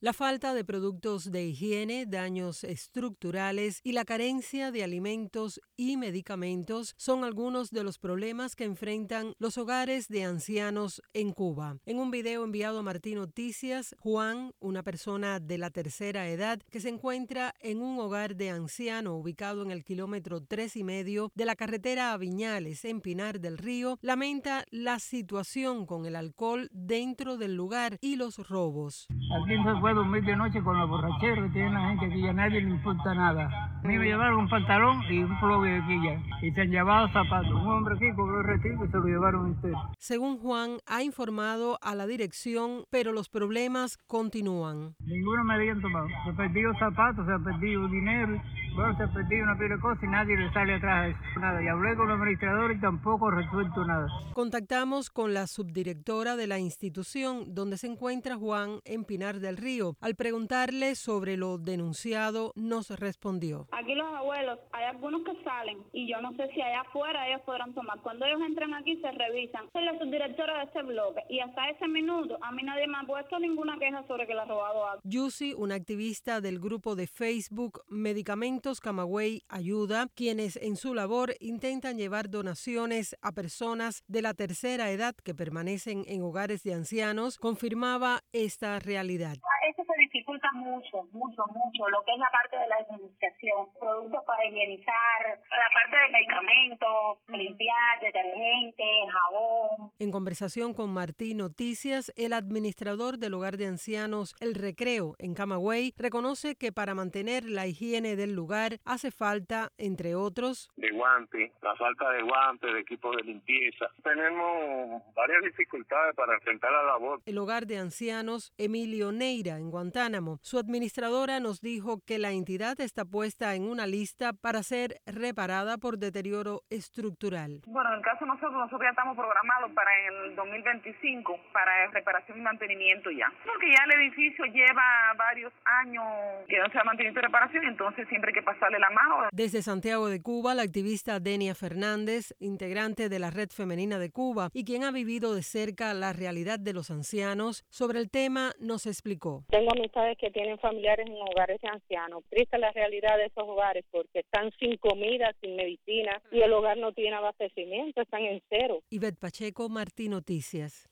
La falta de productos de higiene, daños estructurales y la carencia de alimentos y medicamentos son algunos de los problemas que enfrentan los hogares de ancianos en Cuba. En un video enviado a Martín Noticias, Juan, una persona de la tercera edad que se encuentra en un hogar de anciano ubicado en el kilómetro 3,5 de la carretera a Viñales, en Pinar del Río, lamenta la situación con el alcohol dentro del lugar y los robos. Aquí no se puede dormir de noche con los borracheros que tienen la gente, que ya a nadie le importa nada. A mí me llevaron un pantalón y un plogue aquí ya, y se han llevado zapatos. Un hombre aquí cobró el retiro y se lo llevaron entero. Según Juan, ha informado a la dirección, pero los problemas continúan. Ninguno me habían tomado. Se han perdido zapatos, se ha perdido dinero, bueno, se ha perdido una pila de cosas y nadie le sale atrás de eso. Nada. Y hablé con el administrador y tampoco ha resuelto nada. Contactamos con la subdirectora de la institución donde se encuentra Juan en Pinar del Río. Al preguntarle sobre lo denunciado, nos respondió. Aquí los abuelos, hay algunos que salen y yo no sé si allá afuera ellos podrán tomar. Cuando ellos entran aquí se revisan. Soy la subdirectora de este bloque y hasta ese minuto a mí nadie me ha puesto ninguna queja sobre que le ha robado algo. Yusi, una activista del grupo de Facebook Medicamentos Camagüey Ayuda, quienes en su labor intentan llevar donaciones a personas de la tercera edad que permanecen en hogares de ancianos, confirmaba esta realidad. Eso se dificulta mucho lo que es la parte de la administración, productos para higienizar, la parte de medicamentos, limpiar, detergente, jabón. En conversación con Martín Noticias, el administrador del hogar de ancianos El Recreo en Camagüey reconoce que para mantener la higiene del lugar hace falta, entre otros, de guantes, la falta de guantes, de equipos de limpieza. Tenemos varias dificultades para enfrentar la labor. El hogar de ancianos Emilio Neira en Guantánamo. Su administradora nos dijo que la entidad está puesta en una lista para ser reparada por deterioro estructural. Bueno, en el caso de nosotros ya estamos programados para el 2025 para reparación y mantenimiento ya. Porque ya el edificio lleva varios años que no se ha mantenido en reparación, entonces siempre hay que pasarle la mano. Desde Santiago de Cuba, la activista Denia Fernández, integrante de la Red Femenina de Cuba y quien ha vivido de cerca la realidad de los ancianos, sobre el tema nos explicó. Tengo amistades que tienen familiares en hogares de ancianos. Triste la realidad de esos hogares porque están sin comida, sin medicina y el hogar no tiene abastecimiento, están en cero. Ivette Pacheco, Martín Noticias.